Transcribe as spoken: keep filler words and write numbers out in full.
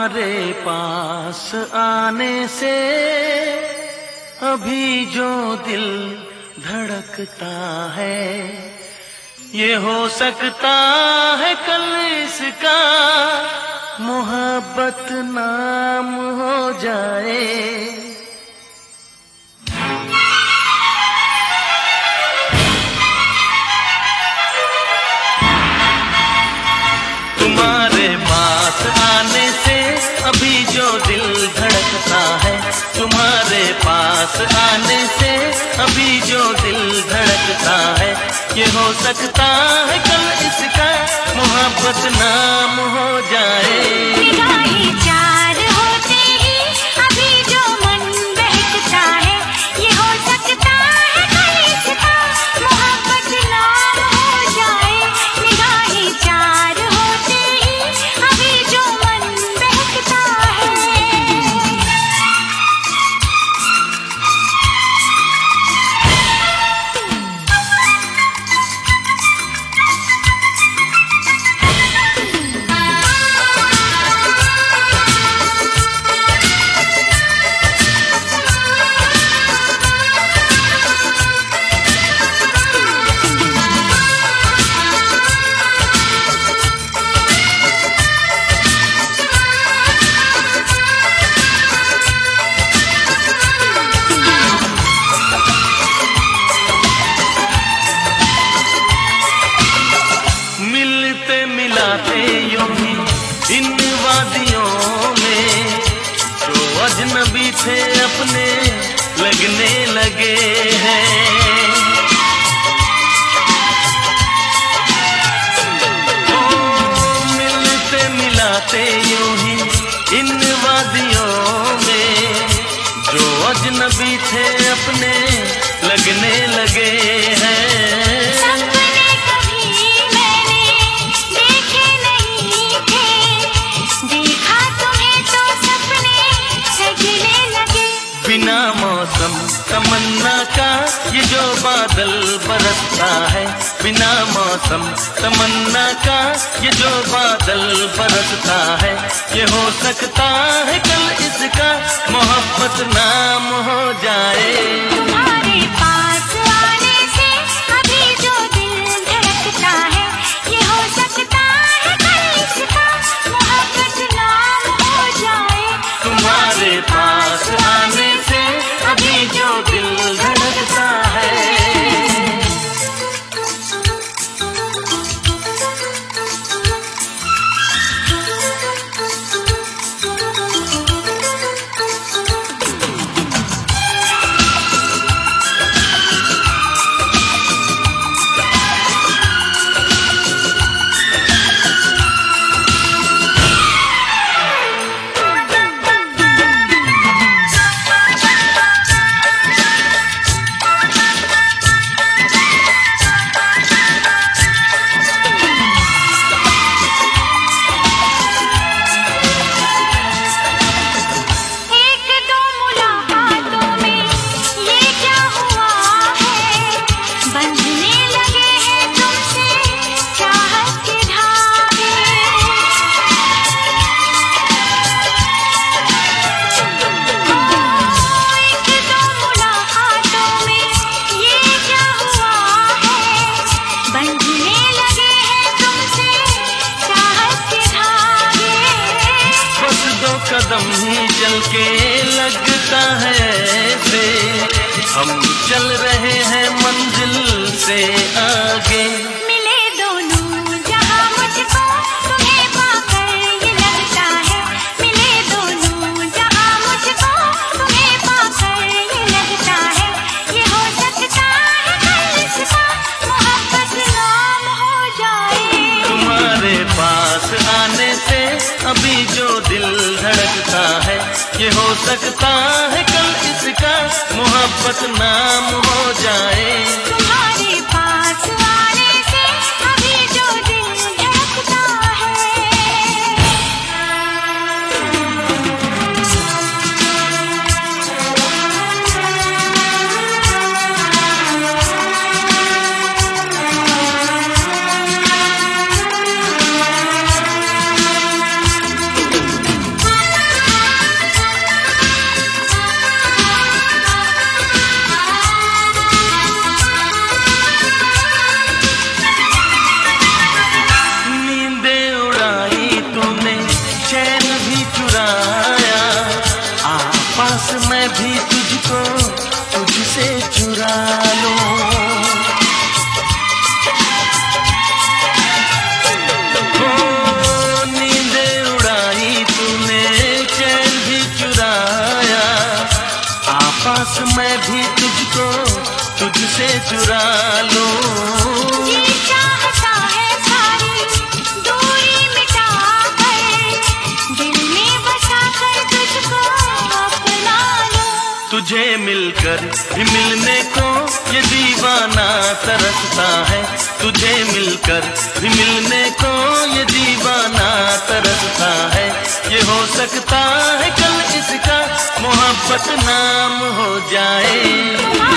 तुम्हारे पास आने से अभी जो दिल धड़कता है, ये हो सकता है कल इसका मोहब्बत नाम हो जाए। तुम्हारे पास आने से अभी जो दिल धड़कता है, तुम्हारे पास आने से अभी जो दिल धड़कता है, ये हो सकता है कल इसका मोहब्बत नाम हो जाए। निगाहें चार होते ही अभी जो मन बहकता है, ये हो सकता है कल इसका मोहब्बत नाम हो जाए। निगाहें चार होते ही अभी जो मन बहकता है। मिलाते यूं ही इन वादियों में, जो अजनबी थे अपने लगने लगे हैं। ओ मिलते मिलाते यूं ही इन वादियों में, जो अजनबी थे अपने लगने लगे हैं। बिना मौसम तमन्ना का ये जो बादल बरसता है, बिना मौसम तमन्ना का ये जो बादल बरसता है, ये हो सकता है कल इसका मोहब्बत नाम हो जाए। तुम्हारे पास आने से अभी जो दिल धड़कता है, ये हो सकता है कल इसका मोहब्बत नाम हो जाए। तुम्हारे पास आने से अभी जो दिल धड़कता है। कदम ही चल के लगता है ऐसे, हम चल रहे हैं मंजिल से आगे। मिले दोनों जहां मुझको तुम्हें पाकर ये लगता है, मिले दोनों जहां मुझको तुम्हें पाकर ये लगता है, ये हो सकता है कल इसका मोहब्बत नाम हो जाए। तुम्हारे पास आने से अभी जो दिल धड़कता है, ये हो सकता है कल इसका मोहब्बत नाम हो जाए। तुम्हारे पास आने से अभी जो दिल धड़कता है। भी तुझको तुझसे चुरा लूं। हो नींदे उड़ाई तूने, चैन भी चुराया, आपास मैं भी तुझको तुझसे चुरा लूं। जी चाहता है सारी दूरी मिटा कर, दिल में बसा कर तुझको अपना लूं। तुझे मिलकर भी मिलने को ये दीवाना तरसता है, तुझे मिलकर भी मिलने को ये दीवाना तरसता है। ये हो सकता है कल इसका मोहब्बत नाम हो जाए।